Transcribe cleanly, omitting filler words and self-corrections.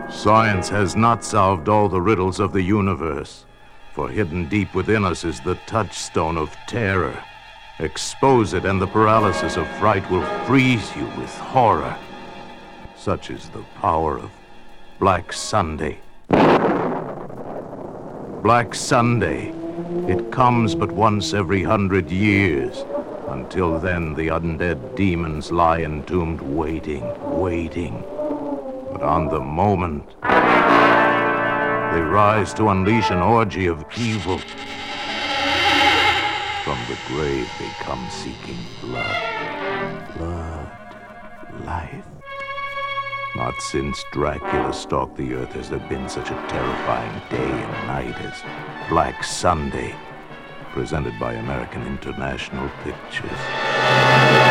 Science has not solved all the riddles of the universe, for hidden deep within us is the touchstone of terror. Expose it, and the paralysis of fright will freeze you with horror. Such is the power of Black Sunday. Black Sunday. It comes but once every 100 years. Until then, the undead demons lie entombed, waiting. But on the moment, they rise to unleash an orgy of evil. From the grave they come seeking blood, life. Not since Dracula stalked the earth has there been such a terrifying day and night as Black Sunday, presented by American International Pictures.